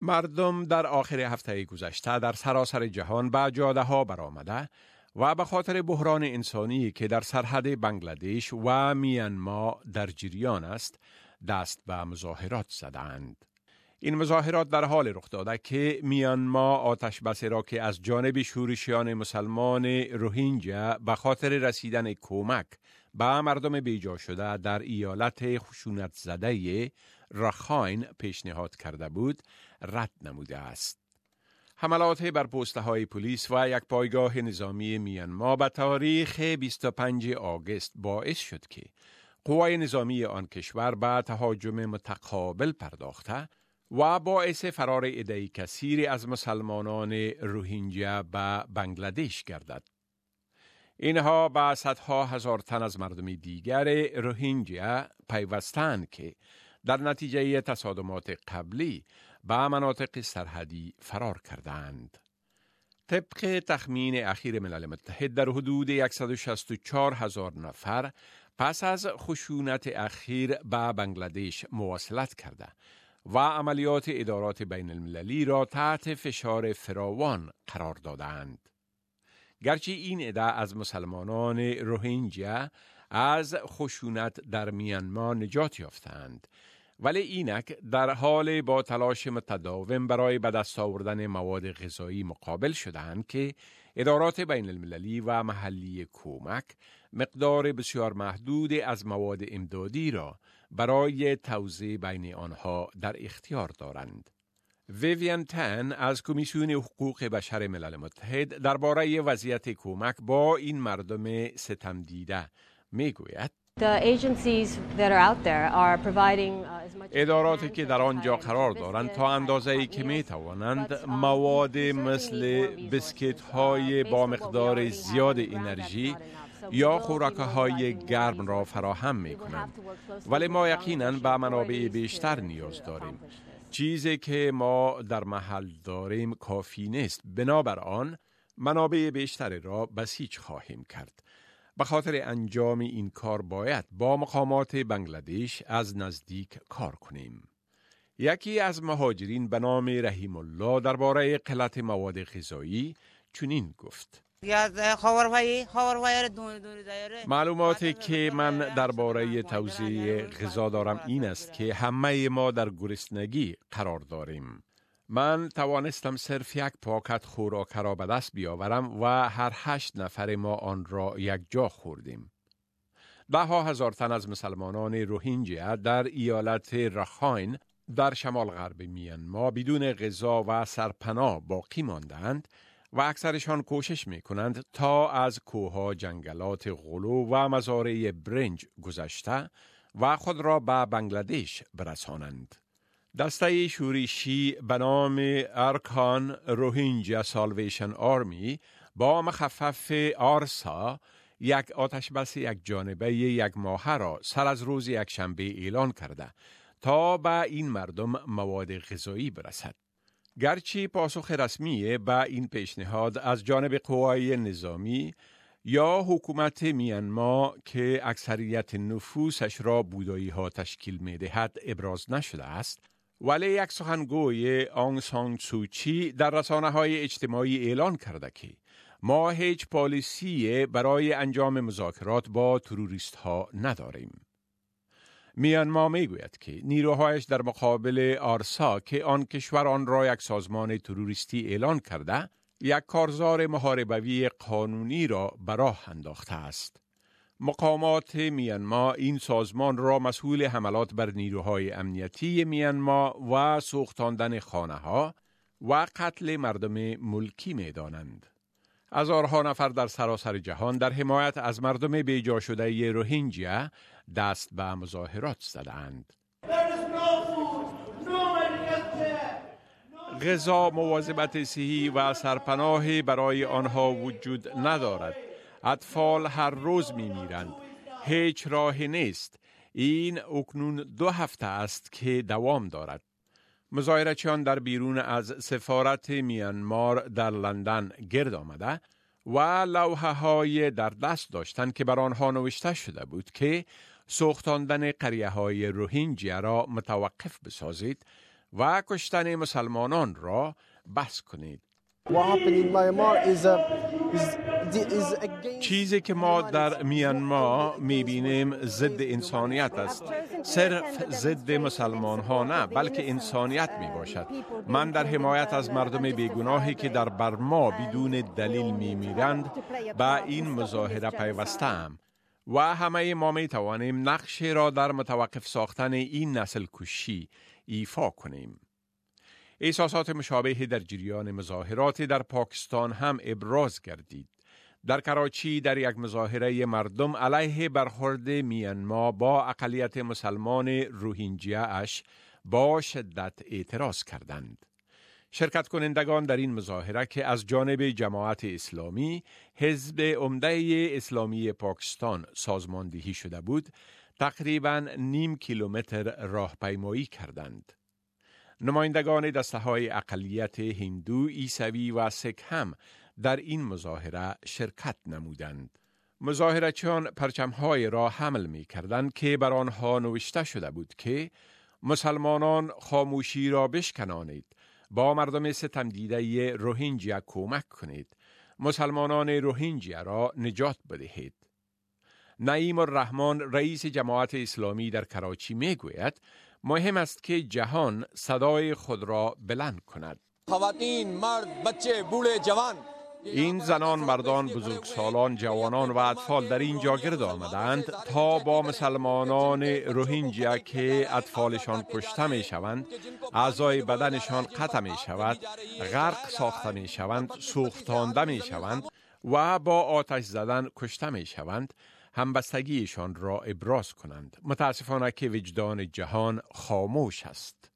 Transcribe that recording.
مردم در آخر هفته گذشته در سراسر جهان به جاده ها برآمده و به خاطر بحران انسانی که در سرحد بنگلادش و میانمار در جریان است، دست به مظاهرات زدند. این مظاهرات در حال رخ داده که میانمار آتش بس را که از جانب شورشیان مسلمان روهینجا به خاطر رسیدن کمک به مردم بیجا شده در ایالت خشونت زده رخاین پیشنهاد کرده بود، رد نموده است. حملات بر پسته های پلیس و یک پایگاه نظامی میانمار به تاریخ 25 آگوست باعث شد که قوای نظامی آن کشور به تهاجم متقابل پرداخته و باعث فرار عده کثیر از مسلمانان روهینجا به بنگلادش گردد. اینها به صدها هزار تن از مردم دیگر روهینجا پیوستند که در نتیجه تصادمات قبلی به مناطق سرحدی فرار کردند. طبق تخمین اخیر ملل متحد در حدود 164,000 نفر پس از خشونت اخیر به بنگلادش مواصلت کرده و عملیات ادارات بین المللی را تحت فشار فراوان قرار دادند. گرچه این عده از مسلمانان روهینجا از خشونت در میانمار نجات یافتند، ولی اینک در حال با تلاش متداوم برای به دست آوردن مواد غذایی مقابل شدند که ادارات بین المللی و محلی کمک مقدار بسیار محدود از مواد امدادی را برای توزیع بین آنها در اختیار دارند. ویویان تن از کمیسیون حقوق بشر ملل متحد درباره وضعیت کمک با این مردم ستم دیده می گوید: اداراتی که در آنجا قرار دارند تا اندازه‌ای که می توانند مواد مثل بسکیت های با مقدار زیاد انرژی یا خوراک‌های گرم را فراهم می کنند، ولی ما یقیناً به منابع بیشتر نیاز داریم. چیزی که ما در محل داریم کافی نیست، بنابراین منابع بیشتری را بسیج خواهیم کرد. به خاطر انجام این کار باید با مقامات بنگلادش از نزدیک کار کنیم. یکی از مهاجرین به نام رحیم الله درباره قلت مواد غذایی چنین گفت: معلوماتی که من درباره توزیع غذا دارم این است که همه ما در گرسنگی قرار داریم. من توانستم صرف یک پاکت خوراک را به دست بیاورم و هر 8 نفر ما آن را یک جا خوردیم. 10,000 تن از مسلمانان روهینجا در ایالت رخاین در شمال غرب میانمار بدون غذا و سرپناه باقی ماندند و اکثرشان کوشش می کنند تا از کوهها، جنگلات غلو و مزارع برنج گذشته و خود را به بنگلادش برسانند. دسته شورشی به نام ارکان روهینجا سالویشن آرمی با مخفف آرسا یک آتشبس یک جانبه یک ماهه را سر از روز یکشنبه اعلان کرده تا به این مردم مواد غذایی برسد. گرچه پاسخ رسمی به این پیشنهاد از جانب قوای نظامی یا حکومت میانمار که اکثریت نفوسش را بودایی ها تشکیل می دهد ابراز نشده است، ولی یک سخنگوی آنگ سان سوچی در رسانه‌های اجتماعی اعلان کرده که ما هیچ پالیسی برای انجام مذاکرات با تروریست ها نداریم. میانمار میگوید که نیروهایش در مقابل آرسا که آن کشور آن را یک سازمان تروریستی اعلان کرده، یک کارزار محاربوی قانونی را به راه انداخته است. مقامات میانمار این سازمان را مسئول حملات بر نیروهای امنیتی میانمار و سوختاندن خانه‌ها و قتل مردم ملکی می دانند. هزارها نفر در سراسر جهان در حمایت از مردم بیجا شده روهینجا دست به مظاهرات زدند. غذا، مواظبت صحی و سرپناهی برای آنها وجود ندارد. اطفال هر روز می‌میرند. هیچ راهی نیست. این اکنون 2 هفته است که دوام دارد. مظاهرچیان در بیرون از سفارت میانمار در لندن گرد آمده و لوحه‌های در دست داشتند که بر آنها نوشته شده بود که سوختاندن قریه‌های روهینجا را متوقف بسازید و کشتن مسلمانان را بحث کنید. چیزی که ما در میانمار میبینیم ضد انسانیت است. صرف ضد مسلمان ها نه، بلکه انسانیت میباشد. من در حمایت از مردم بیگناهی که در برما بدون دلیل میمیرند با این مظاهره پیوستم و همه ما میتوانیم نقش را در متوقف ساختن این نسل کشی ایفا کنیم. احساسات مشابهی در جریان مظاهرات در پاکستان هم ابراز گردید. در کراچی در یک مظاهره مردم علیه برخورد میانمار با اقلیت مسلمان روهینجیا اش با شدت اعتراض کردند. شرکت کنندگان در این مظاهره که از جانب جماعت اسلامی، حزب عمده اسلامی پاکستان سازماندهی شده بود، تقریباً نیم کیلومتر راهپیمایی کردند. نمایندگان دسته‌های اقلیت هندو، عیسوی و سیک هم در این مظاهره شرکت نمودند. مظاهره‌چیان پرچم‌های را حمل می‌کردند که بر آنها نوشته شده بود که مسلمانان خاموشی را بشکنانید، با مردم ستم دیده روهینجیا کمک کنید، مسلمانان روهینجیا را نجات بدهید. نعیم الرحمن رئیس جماعت اسلامی در کراچی میگوید مهم است که جهان صدای خود را بلند کند. خواتین، مرد، بچه، بوڑھے، جوان، این زنان، مردان، بزرگسالان، جوانان و اطفال در اینجا گرد آمدند تا با مسلمانان روهینجیا که اطفالشان کشته می شوند، اعضای بدنشان قطع می شود، غرق ساخته می شوند، سوختانده می شوند و با آتش زدن کشته می شوند، همبستگیشان را ابراز کنند. متاسفانه که وجدان جهان خاموش است.